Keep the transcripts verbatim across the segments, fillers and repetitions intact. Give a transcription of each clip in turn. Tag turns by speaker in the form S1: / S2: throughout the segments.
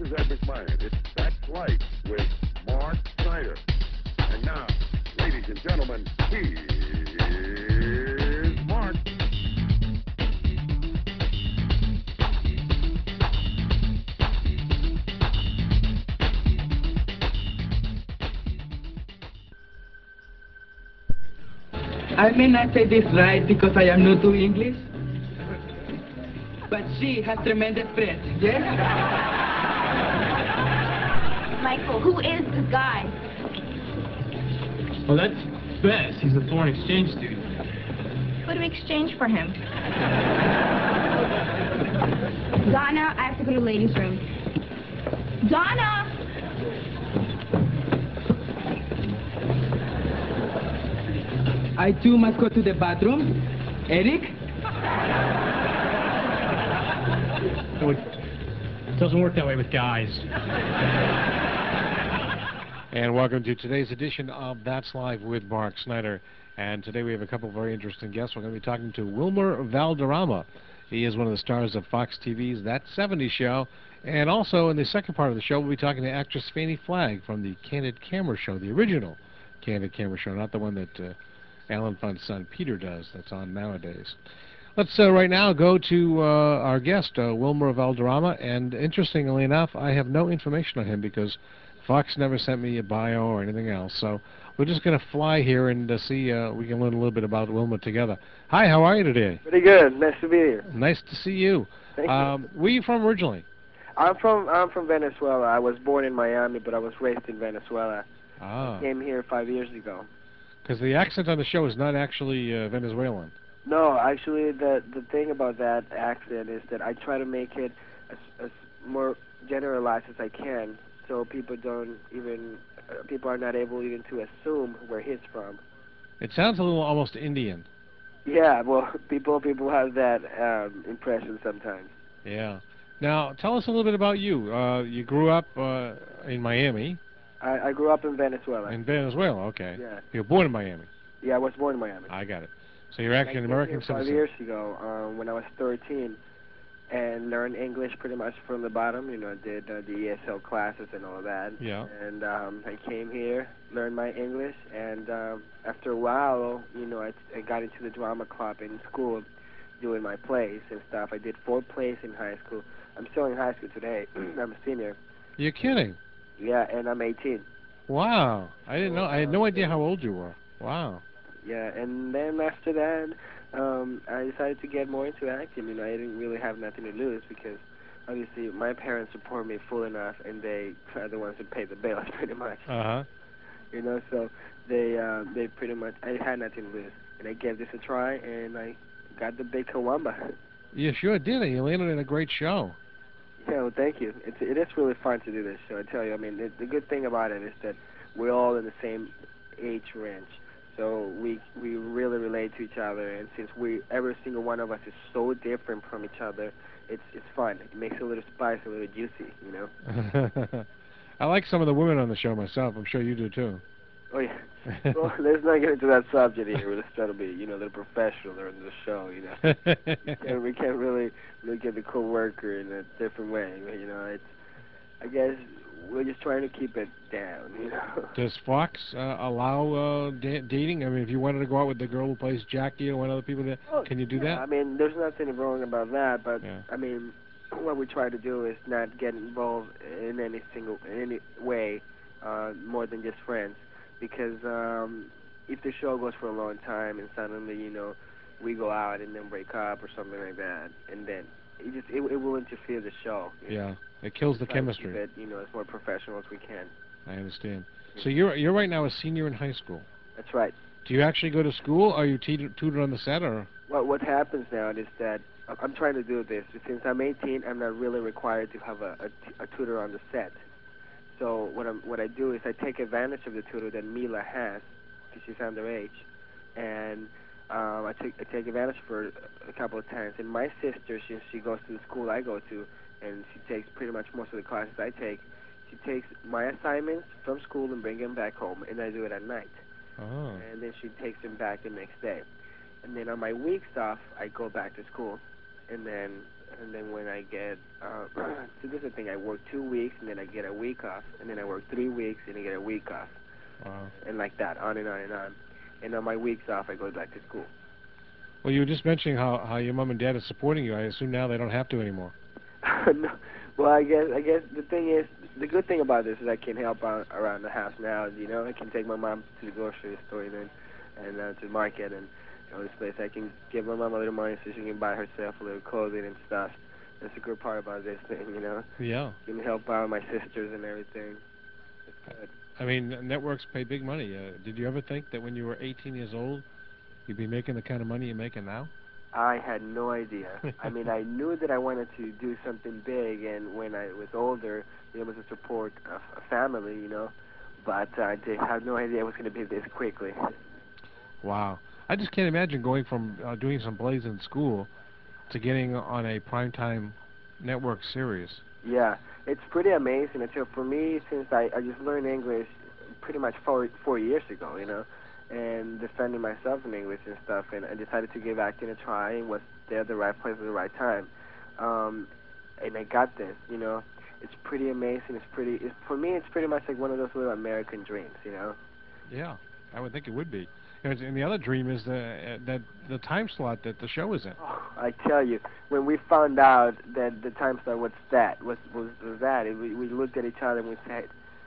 S1: is Ed McMahon. It's That's Life with Mark Snyder. And now, ladies and gentlemen, here's Mark.
S2: I may not say this right because I am new to English, but she has tremendous friends, yes?
S3: Michael, who is this guy?
S4: Well, that's Bess. He's a foreign exchange student.
S3: What do we exchange for him? Donna, I have to go to the ladies' room. Donna!
S2: I too must go to the bathroom. Eric?
S4: It doesn't work that way with guys.
S5: And welcome to today's edition of That's Live with Mark Snyder. And today we have a couple of very interesting guests. We're going to be talking to Wilmer Valderrama. He is one of the stars of Fox T V's That seventies Show. And also in the second part of the show, we'll be talking to actress Fannie Flagg from the Candid Camera Show, the original Candid Camera Show, not the one that uh, Alan Funt's son Peter does, that's on nowadays. Let's uh, right now go to uh, our guest, uh, Wilmer Valderrama, and interestingly enough, I have no information on him because Fox never sent me a bio or anything else, so we're just going to fly here and uh, see uh, we can learn a little bit about Wilmer together. Hi, how are you today?
S6: Pretty good. Nice to be here.
S5: Nice to see you.
S6: Thank
S5: um,
S6: you.
S5: Where are you from originally?
S6: I'm from I'm from Venezuela. I was born in Miami, but I was raised in Venezuela.
S5: Ah.
S6: I came here five years ago.
S5: Because the accent on the show is not actually uh, Venezuelan.
S6: No, actually, the the thing about that accent is that I try to make it as, as more generalized as I can, so people don't even uh, people are not able even to assume where he's from.
S5: It sounds a little almost Indian.
S6: Yeah, well, people people have that um, impression sometimes.
S5: Yeah. Now, tell us a little bit about you. Uh, you grew up uh, in Miami.
S6: I, I grew up in Venezuela.
S5: In Venezuela, okay.
S6: Yeah.
S5: You were born in Miami.
S6: Yeah, I was born in Miami.
S5: I got it. So you're actually
S6: I
S5: an
S6: came
S5: American
S6: here
S5: citizen.
S6: Five years ago, um, when I was thirteen, and learned English pretty much from the bottom. You know, did uh, the E S L classes and all of that.
S5: Yeah.
S6: And um, I came here, learned my English, and um, after a while, you know, I, I got into the drama club in school, doing my plays and stuff. I did four plays in high school. I'm still in high school today. I'm a senior.
S5: You're kidding?
S6: Yeah, and I'm eighteen.
S5: Wow. I didn't know. I had no idea how old you were. Wow.
S6: Yeah, and then after that, um, I decided to get more into acting. You know, I didn't really have nothing to lose because obviously my parents support me full enough, and they are the ones who pay the bills pretty much.
S5: Uh huh.
S6: You know, so they uh, they pretty much I had nothing to lose, and I gave this a try, and I got the big Kawamba.
S5: You sure did. You landed in a great show.
S6: Yeah, well, thank you. It's it is really fun to do this show. I tell you, I mean, the, the good thing about it is that we're all in the same age range. So we we really relate to each other, and since we every single one of us is so different from each other, it's it's fun. It makes it a little spicy, a little juicy, you know.
S5: I like some of the women on the show myself. I'm sure you do too.
S6: Oh yeah. Well, let's not get into that subject here. Let's try to be, you know, a little professional during the show, you know. we, can't, we can't really look at the co-worker in a different way, you know. It's I guess we're just trying to keep it down, you know.
S5: Does Fox uh, allow uh, da dating? I mean, if you wanted to go out with the girl who plays Jackie and one other people there,
S6: oh,
S5: can you do
S6: yeah,
S5: that?
S6: I mean, there's nothing wrong about that, but
S5: yeah.
S6: I mean, what we try to do is not get involved in any single, in any way, uh, more than just friends. Because um, if the show goes for a long time and suddenly, you know, we go out and then break up or something like that, and then it just it, it will interfere the show.
S5: Yeah, it kills the chemistry.
S6: It, you know, as more professional as we can.
S5: I understand. So you're you're right now a senior in high school.
S6: That's right.
S5: Do you actually go to school? Or are you tutored on the set, or?
S6: Well, what happens now is that I'm trying to do this. Since I'm eighteen, I'm not really required to have a, a, a tutor on the set. So what I'm what I do is I take advantage of the tutor that Mila has, because she's underage, and um, I take I take advantage of her a couple of times. And my sister, since she goes to the school I go to, and she takes pretty much most of the classes I take, she takes my assignments from school and brings them back home, and I do it at night.
S5: Oh.
S6: And then she takes them back the next day. And then on my weeks off, I go back to school, and then and then when I get, uh, so this is the thing, I work two weeks, and then I get a week off, and then I work three weeks, and I get a week off.
S5: Wow.
S6: And like that, on and on and on. And on my weeks off, I go back to school.
S5: Well, you were just mentioning how, how your mom and dad are supporting you. I assume now they don't have to anymore.
S6: No. Well, I guess I guess the thing is, the good thing about this is I can help out around the house now. You know, I can take my mom to the grocery store then, and uh, to the market and all this place. I can give my mom a little money so she can buy herself a little clothing and stuff. That's the good part about this thing, you know.
S5: Yeah.
S6: I can help out my sisters and everything. It's good.
S5: I mean, networks pay big money. Uh, did you ever think that when you were eighteen years old, you'd be making the kind of money you're making now?
S6: I had no idea. I mean, I knew that I wanted to do something big, and when I was older, be able to support a, a family, you know. But I did, had no idea it was going to be this quickly.
S5: Wow. I just can't imagine going from uh, doing some plays in school to getting on a primetime network series.
S6: Yeah, it's pretty amazing. And so for me, since I, I just learned English pretty much four, four years ago, you know, and defending myself in English and stuff, and I decided to give acting a try and was there at the right place at the right time. Um, and I got this, you know. It's pretty amazing. It's pretty, it's, for me, it's pretty much like one of those little American dreams, you know.
S5: Yeah, I would think it would be. And the other dream is the, uh, that the time slot that the show is in.
S6: Oh, I tell you, when we found out that the time slot was that, was was, was that, it, we, we looked at each other and we said,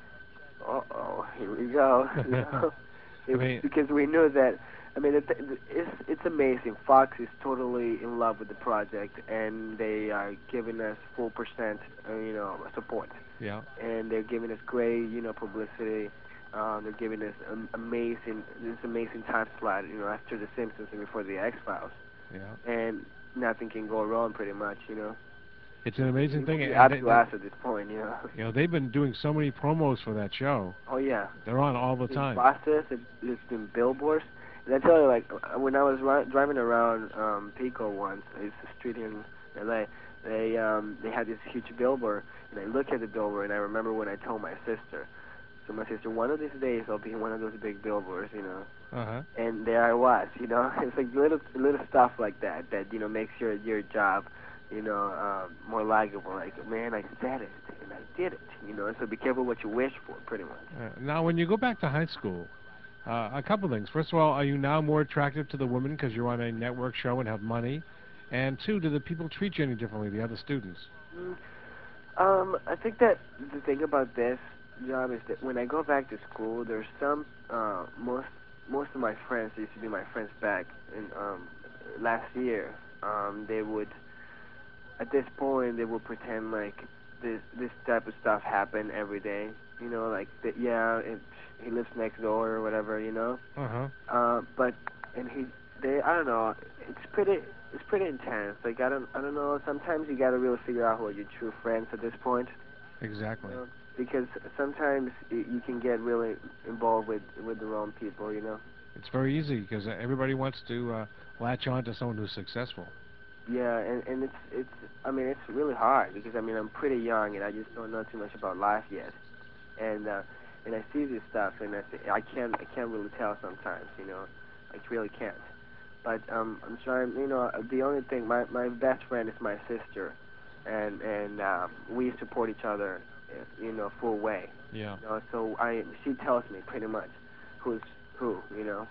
S6: uh-oh, here we go. You know? It, I mean, because we knew that, I mean, it, it's, it's amazing. Fox is totally in love with the project, and they are giving us full percent, uh, you know, support.
S5: Yeah.
S6: And they're giving us great, you know, publicity. Um, they're giving us um, amazing, this amazing time slot, you know, after The Simpsons and before The X-Files.
S5: Yeah.
S6: And nothing can go wrong, pretty much, you know.
S5: It's an amazing thing.
S6: It's up to us at this point, you know.
S5: You know, they've been doing so many promos for that show.
S6: Oh, yeah.
S5: They're on all the
S6: It's
S5: time.
S6: Buses, it's, it's been billboards. And I tell you, like, when I was ri driving around um, Pico once, it's a street here in L A, they, um, they had this huge billboard, and I looked at the billboard, and I remember when I told my sister, so my sister, one of these days I'll be in one of those big billboards, you know.
S5: Uh-huh.
S6: And there I was, you know. It's like little little stuff like that that, you know, makes your your job, you know, um, more likable. Like, man, I said it, and I did it, you know. So be careful what you wish for, pretty much.
S5: Uh, now, when you go back to high school, uh, a couple things. First of all, are you now more attractive to the women because you're on a network show and have money? And two, do the people treat you any differently, the other students?
S6: Mm, um, I think that the thing about this job is that when I go back to school, there's some, uh, most most of my friends used to be my friends back in um, last year. Um, they would, at this point, they would pretend like this this type of stuff happened every day. You know, like that. Yeah, it, he lives next door or whatever. You know.
S5: Uh-huh.
S6: Uh, but and he, they, I don't know. It's pretty. It's pretty intense. Like I don't, I don't know. Sometimes you gotta really figure out who are your true friends at this point.
S5: Exactly.
S6: You know? Because sometimes you can get really involved with with the wrong people, you know.
S5: It's very easy because everybody wants to uh, latch on to someone who's successful.
S6: Yeah, and and it's it's. I mean, it's really hard because I mean I'm pretty young and I just don't know too much about life yet, and uh, and I see this stuff and I th I can't I can't really tell sometimes, you know. I really can't. But um, I'm trying. You know, the only thing my my best friend is my sister, and and uh, we support each other, you know, full way.
S5: Yeah.
S6: You know, so I, she tells me pretty much who's who, you know.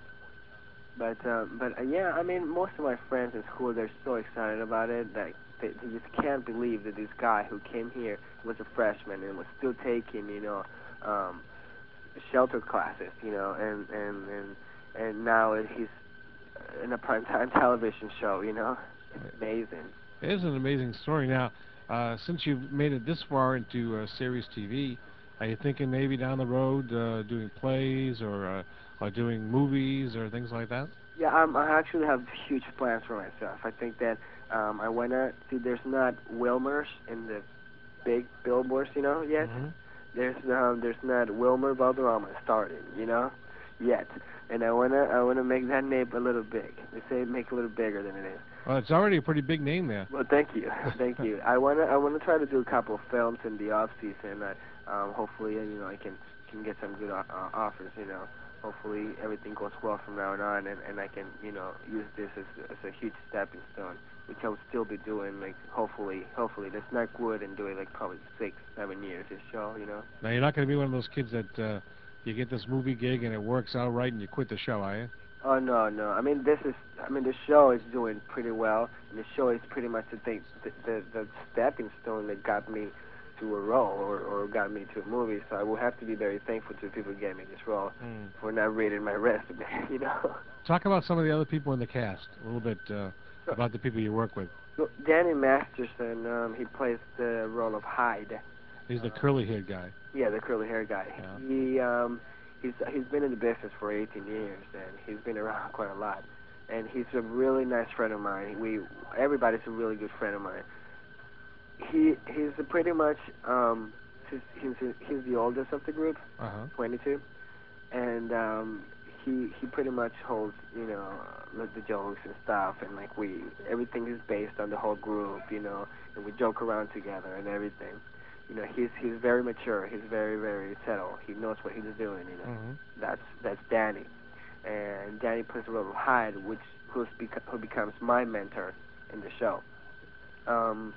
S6: But um, but uh, yeah, I mean, most of my friends in school, they're so excited about it that they, they just can't believe that this guy who came here was a freshman and was still taking, you know, um, shelter classes, you know, and and and and now he's in a primetime television show, you know. It's amazing.
S5: It is an amazing story. Now, uh, since you've made it this far into uh, series T V, are you thinking maybe down the road uh, doing plays or uh, or doing movies or things like that?
S6: Yeah, um, I actually have huge plans for myself. I think that um, I wanna see. There's not Wilmers in the big billboards, you know, yet.
S5: Mm-hmm.
S6: There's um, there's not Wilmer Valderrama starting, you know, yet. And I wanna I wanna make that name a little big. They say make it a little bigger than it is.
S5: Well, it's already a pretty big name there.
S6: Well, thank you, thank you. I wanna I wanna try to do a couple of films in the off season. I, um, hopefully, you know, I can can get some good uh, offers, you know. hopefully everything goes well from now on, and, and I can, you know, use this as, as a huge stepping stone, which I will still be doing, like, hopefully, hopefully, let's knock wood and do it, like, probably six, seven years, this show, you know?
S5: Now, you're not going to be one of those kids that uh, you get this movie gig and it works out right and you quit the show, are you?
S6: Oh, no, no. I mean, this is, I mean, the show is doing pretty well, and the show is pretty much the thing, the, the, the stepping stone that got me to a role or, or got me to a movie, so I will have to be very thankful to the people who gave me this role
S5: Mm.
S6: for not reading my resume, you know?
S5: Talk about some of the other people in the cast, a little bit uh, about the people you work with.
S6: So Danny Masterson, um, he plays the role of Hyde.
S5: He's the curly-haired guy.
S6: Yeah, the curly hair guy.
S5: Yeah.
S6: He um, he's he's been in the business for eighteen years, and he's been around quite a lot. And he's a really nice friend of mine. We everybody's a really good friend of mine. He he's a pretty much um, he's he's, he's the oldest of the group,
S5: Uh-huh.
S6: twenty-two, and um, he he pretty much holds, you know, like the jokes and stuff, and like we everything is based on the whole group, you know, and we joke around together and everything. You know, he's he's very mature. He's very very settled. He knows what he's doing. You know,
S5: Mhm.
S6: that's that's Danny, and Danny plays the role of Hyde, which who's beco- who becomes my mentor in the show. Um,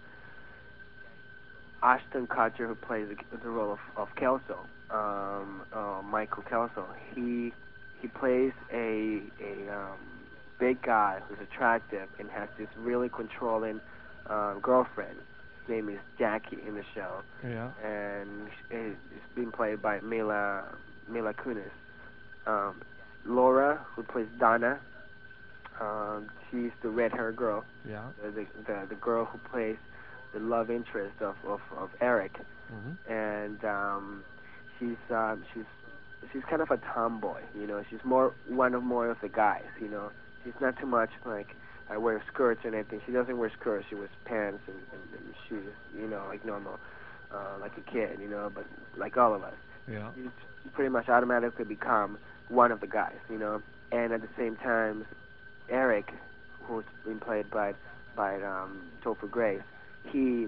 S6: Ashton Kutcher, who plays the, the role of, of Kelso, um, uh, Michael Kelso, he he plays a a um, big guy who's attractive and has this really controlling uh, girlfriend. His name is Jackie in the show,
S5: Yeah.
S6: and it's being played by Mila Mila Kunis. Um, Laura, who plays Donna, um, she's the red-haired girl.
S5: Yeah.
S6: The, the the the girl who plays the love interest of of, of Eric,
S5: Mm-hmm.
S6: and um, she's um, she's she's kind of a tomboy, you know. She's more one of more of the guys, you know. She's not too much like I wear skirts and anything. She doesn't wear skirts. She wears pants and, and, and shoes, you know, like normal, uh, like a kid, you know. But like all of us,
S5: Yeah.
S6: you you pretty much automatically become one of the guys, you know. And at the same time, Eric, who's been played by by um, Topher Grace, he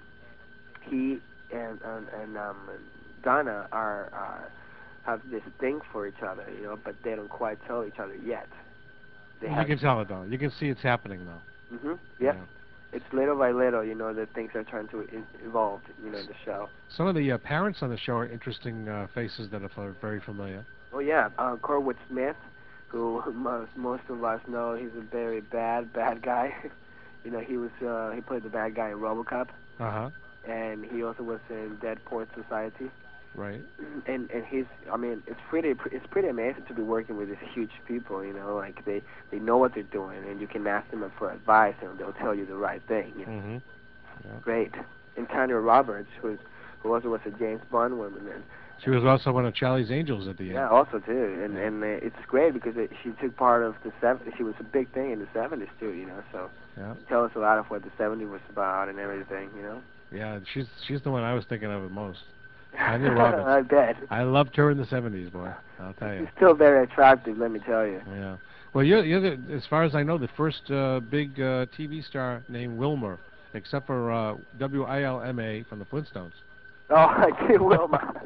S6: he and and, and um, Donna are uh, have this thing for each other, you know, but they don't quite tell each other yet. They
S5: You
S6: have,
S5: can tell it, though. You can see it's happening, though.
S6: hmm Yep.
S5: Yeah.
S6: It's little by little, you know, that things are trying to e- evolve, you know, in the show.
S5: Some of the uh, parents on the show are interesting uh, faces that are f- very familiar.
S6: Oh yeah, uh, Corwood Smith, who most most of us know, he's a very bad bad guy. You know, he was uh, he played the bad guy in RoboCop,
S5: Uh-huh.
S6: and he also was in Dead Port Society.
S5: Right.
S6: And and he's, I mean, it's pretty it's pretty amazing to be working with these huge people. You know, like they they know what they're doing, and you can ask them for advice, and they'll tell you the right thing. You know?
S5: Mm-hmm. Yeah.
S6: Great. And Tanya Roberts, who's who also was a James Bond woman, and
S5: She was also one of Charlie's Angels at the end.
S6: yeah, also too. And and uh, it's great because it, she took part of the seventies. She was a big thing in the seventies too. You know, so
S5: Yeah.
S6: tell us a lot of what the seventies was about and everything. You know.
S5: Yeah, she's she's the one I was thinking of the most. Tanya Roberts.
S6: I bet.
S5: I loved her in the seventies, boy. I'll tell you.
S6: She's still very attractive, let me tell you.
S5: Yeah. Well, you're, you're the, as far as I know, the first uh, big uh, T V star named Wilmer, except for uh, W I L M A from the Flintstones.
S6: Oh, I do, Wilma.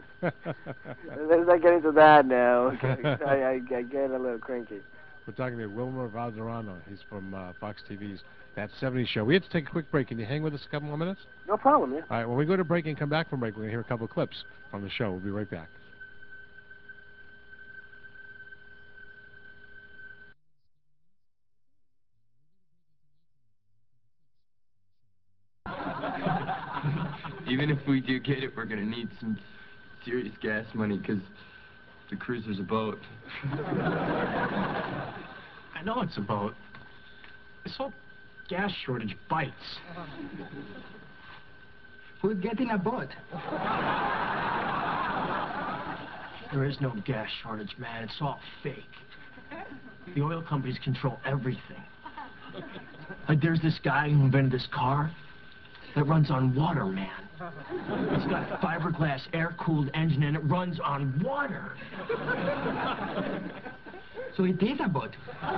S6: Let's not get into that now. I, I, I get a little cranky.
S5: We're talking to Wilmer Valderrama. He's from uh, Fox T V's That seventies Show. We have to take a quick break. Can you hang with us a couple more minutes?
S6: No problem, yeah.
S5: All right, when we go to break and come back from break, we're going to hear a couple of clips from the show. We'll be right back.
S7: Even if we do get it, we're going to need some serious gas money because the cruiser's a boat.
S4: I know it's a boat. This whole gas shortage bites.
S2: Who's getting a boat?
S4: There is no gas shortage, man. It's all fake. The oil companies control everything. Like, there's this guy who invented this car that runs on water, man. It's got a fiberglass air-cooled engine, and it runs on water.
S2: So it is a boat.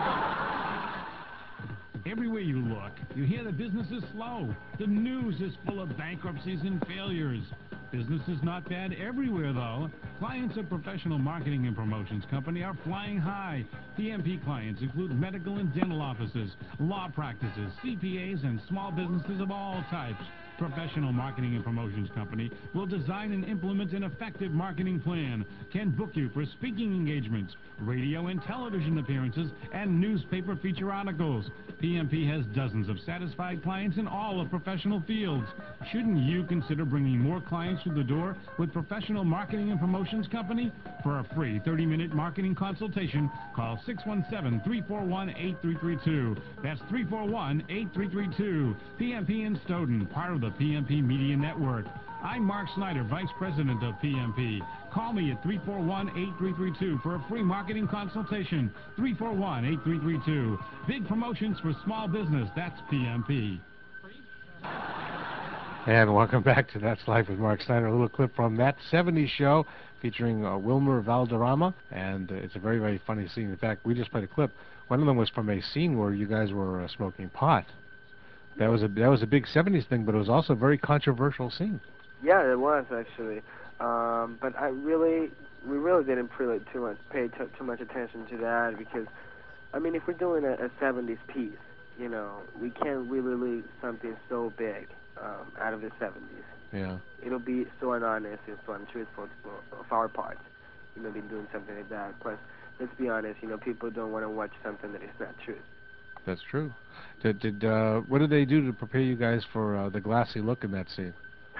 S8: Everywhere you look, you hear the business is slow. The news is full of bankruptcies and failures. Business is not bad everywhere, though. Clients of Professional Marketing and Promotions Company are flying high. P M P clients include medical and dental offices, law practices, C P As, and small businesses of all types. Professional Marketing and Promotions Company will design and implement an effective marketing plan, can book you for speaking engagements, radio and television appearances, and newspaper feature articles. P M P has dozens of satisfied clients in all of professional fields. Shouldn't you consider bringing more clients through the door with Professional Marketing and Promotions Company? For a free thirty minute marketing consultation, call six one seven, three four one, eight three three two. That's three four one, eight three three two. P M P in Stoughton, part of the P M P Media Network. I'm Mark Snyder, Vice President of P M P. Call me at three four one, eight three three two for a free marketing consultation. three four one, eight three three two. Big promotions for small business. That's P M P.
S5: And welcome back to That's Life with Mark Snyder. A little clip from That seventies Show featuring uh, Wilmer Valderrama. And uh, it's a very, very funny scene. In fact, we just played a clip. One of them was from a scene where you guys were uh, smoking pot. That was a that was a big seventies thing, but it was also a very controversial scene.
S6: Yeah, it was actually. Um, but I really, we really didn't really too much pay too, too much attention to that because, I mean, if we're doing a, a seventies piece, you know, we can't really leave something so big um, out of the seventies.
S5: Yeah.
S6: It'll be so honest and so untruthful of our part, you know, be doing something like that. Plus, let's be honest, you know, people don't want to watch something that is not true.
S5: That's true. Did, did uh, what did they do to prepare you guys for uh, the glassy look in that scene?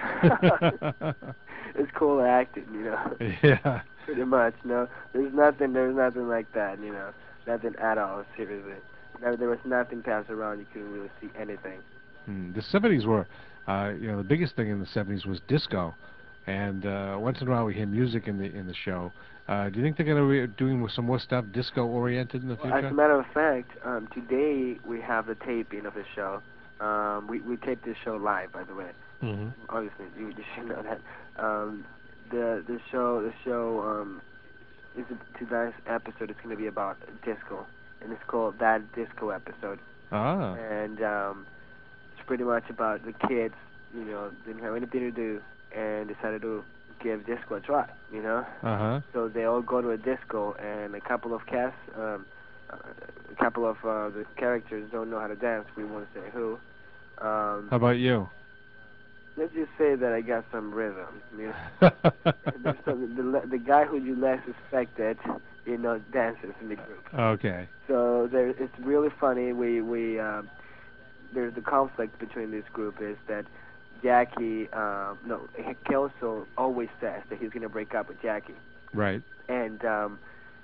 S6: It's cool acting, you know.
S5: Yeah.
S6: Pretty much, no. There's nothing. There's nothing like that, you know. Nothing at all. Seriously. There, there was nothing passed around. You couldn't really see anything.
S5: Hmm. The seventies were, uh, you know, the biggest thing in the seventies was disco, and uh, once in a while we hear music in the in the show. Uh, do you think they're going to be doing some more stuff disco-oriented in the future?
S6: Well, as a matter of fact, um, today we have the taping of the show. Um, we we taped this show live, by the way.
S5: Mm-hmm.
S6: Obviously, you, you should know that. Um, the the show the show um, is a, tonight's episode is going to be about disco, and it's called That Disco Episode.
S5: Ah.
S6: And um, it's pretty much about the kids, you know, didn't have anything to do and decided to give disco a try, you know.
S5: Uh-huh.
S6: So they all go to a disco, and a couple of cast, um, uh, a couple of uh, the characters don't know how to dance. We won't say who. Um,
S5: How about you?
S6: Let's just say that I got some rhythm. You know? There's some, the the guy who you less suspected, you know, dances in the group.
S5: Okay.
S6: So there, it's really funny. We we uh, there's the conflict between this group is that Jackie, uh, no, Kelso always says that he's gonna break up with Jackie.
S5: Right.
S6: And um,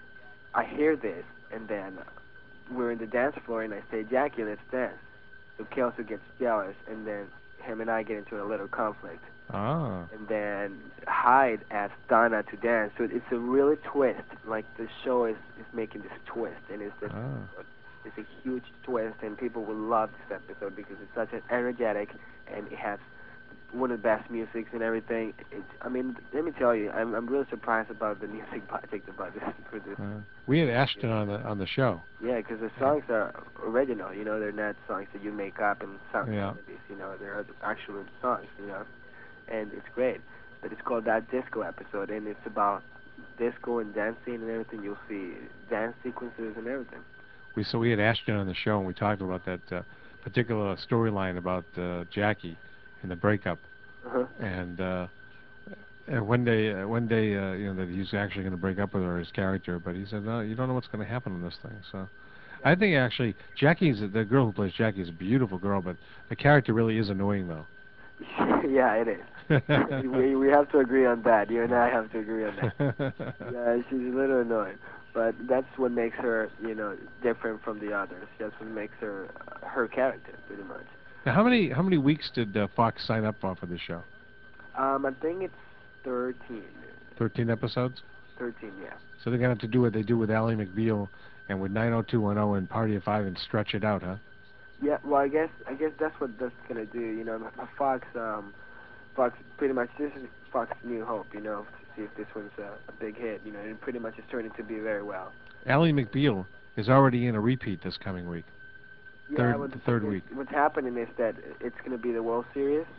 S6: I hear this, and then we're in the dance floor, and I say, Jackie, let's dance. So Kelso gets jealous, and then him and I get into a little conflict.
S5: Ah.
S6: And then Hyde asks Donna to dance. So it's a really twist. Like the show is, is making this twist, and it's this,
S5: Ah.
S6: it's a huge twist, and people will love this episode because it's such an energetic, and it has one of the best musics and everything. It's, I mean, let me tell you, I'm I'm really surprised about the music project about this for this.
S5: Uh, we had Ashton on the on the show.
S6: Yeah, because the songs are original. You know, they're not songs that you make up and sound
S5: Yeah.
S6: melodies. You know, they're actual songs. You know, and it's great. But it's called That Disco Episode, and it's about disco and dancing and everything. You'll see dance sequences and everything.
S5: We so we had Ashton on the show, and we talked about that uh, particular storyline about uh, Jackie and the breakup.
S6: Uh-huh.
S5: And uh, and one day, uh, one day, uh, you know, that he's actually going to break up with her, his character. But he said, no, you don't know what's going to happen in this thing. So, I think actually Jackie's the girl who plays Jackie is a beautiful girl, but the character really is annoying, though.
S6: Yeah, it is. we we have to agree on that. You and I have to agree on that. Yeah, she's a little annoying, but that's what makes her, you know, different from the others. That's what makes her uh, her character, pretty much.
S5: Now, how many how many weeks did uh, Fox sign up for for this show?
S6: Um, I think it's thirteen.
S5: Thirteen episodes.
S6: Thirteen, yeah.
S5: So they're gonna have to do what they do with Ally McBeal and with nine oh two one oh and Party of Five and stretch it out, huh?
S6: Yeah, well, I guess I guess that's what that's gonna do. You know, Fox, um, Fox, pretty much this is Fox's new hope. You know, to see if this one's a, a big hit. You know, and pretty much it's turning to be very well.
S5: Ally McBeal is already in a repeat this coming week.
S6: Yeah,
S5: Third,
S6: what's,
S5: the third week.
S6: What's happening is that it's gonna be the World Series,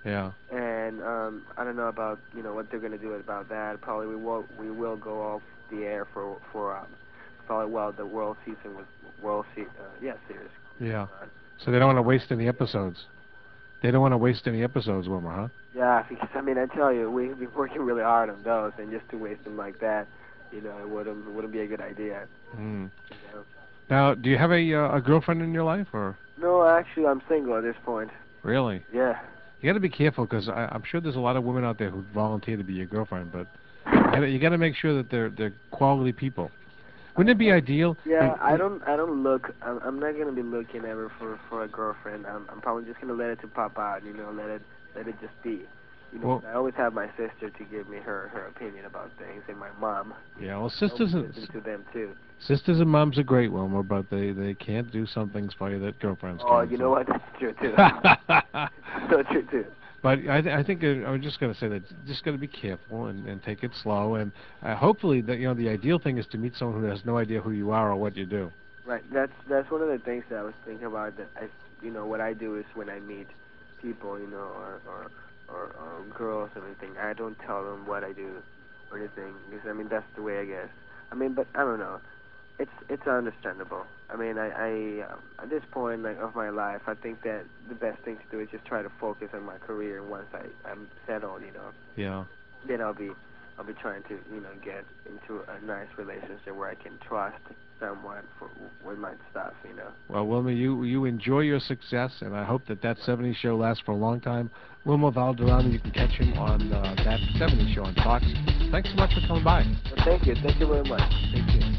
S5: Yeah.
S6: And um, I don't know about you know what they're gonna do about that. Probably we will we will go off the air for for um, probably well the World season was World se- uh, yeah series.
S5: Yeah. So they don't want to waste any episodes. They don't want to waste any episodes, Wilmer, huh?
S6: Yeah, because I mean I tell you we've been working really hard on those, and just to waste them like that, you know, it wouldn't it wouldn't be a good idea.
S5: Mm.
S6: You know?
S5: Now, do you have a uh, a girlfriend in your life, or?
S6: No, actually I'm single at this point.
S5: Really?
S6: Yeah.
S5: You got to be careful, because I'm sure there's a lot of women out there who volunteer to be your girlfriend, but you got to make sure that they're they're quality people. Wouldn't it be ideal?
S6: Yeah,
S5: like,
S6: I don't I don't look. I'm, I'm not gonna be looking ever for for a girlfriend. I'm I'm probably just gonna let it to pop out. You know, let it let it just be. You know,
S5: Well,
S6: I always have my sister to give me her her opinion about things, and my mom.
S5: Yeah, well, sisters
S6: I
S5: and
S6: listen to them too.
S5: sisters and moms are great, Wilmer, but they they can't do some things for you that girlfriends
S6: Oh,
S5: can.
S6: you
S5: so.
S6: know what? That's true too. So true too.
S5: But I, th I think uh, I'm just going to say that just got to be careful and, and take it slow, and uh, hopefully that you know the ideal thing is to meet someone who has no idea who you are or what you do.
S6: Right. That's that's one of the things that I was thinking about. That I, you know, what I do is when I meet people, you know, or or or, or girls or anything, I don't tell them what I do or anything, because I mean that's the way I guess. I mean, but I don't know. It's it's understandable. I mean, I, I um, at this point like of my life, I think that the best thing to do is just try to focus on my career. And once I I'm settled, you know,
S5: Yeah.
S6: then I'll be I'll be trying to you know get into a nice relationship where I can trust someone for with my stuff, you know.
S5: Well, Wilmer, you you enjoy your success, and I hope that that seventies show lasts for a long time. Wilmer Valderrama, you can catch him on uh, That seventies Show on Fox. Thanks so much for coming by.
S6: Well, thank you, thank you very much. Thank you.